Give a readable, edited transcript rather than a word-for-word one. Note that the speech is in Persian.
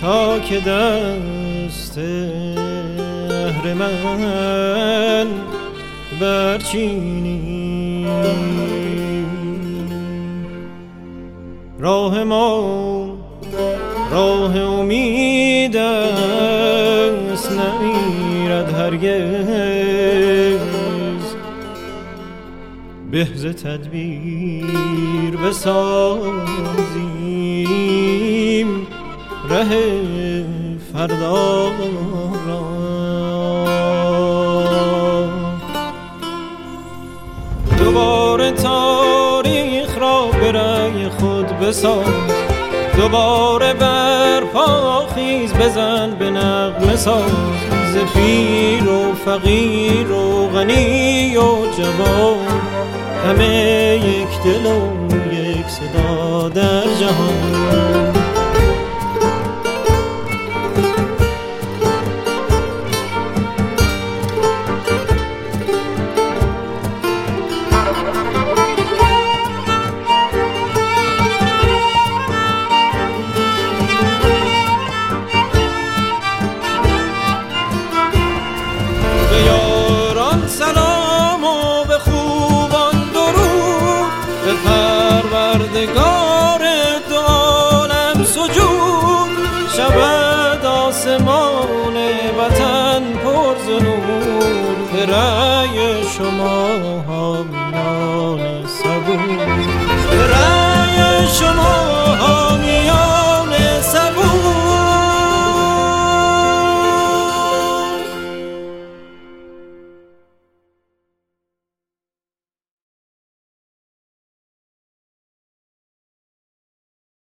تا که دست اهرمن برچینی. راه ما راه امید است، نمیرد هرگز. به ز تدبیر بسازیم ره فردا را. دوباره تاریخ را به رأی خود بساز، دوباره برپا خیز، بزن به نغمه ساز. ز پیر و فقیر و غنی و جوان، همه یک دل و یک صدا در جهان. سلام و به خوبان درود، به پروردگار دو عالم سجود. شود آسمان وطن پر ز نور، به رأی شما حامیان صبور، به رأی شما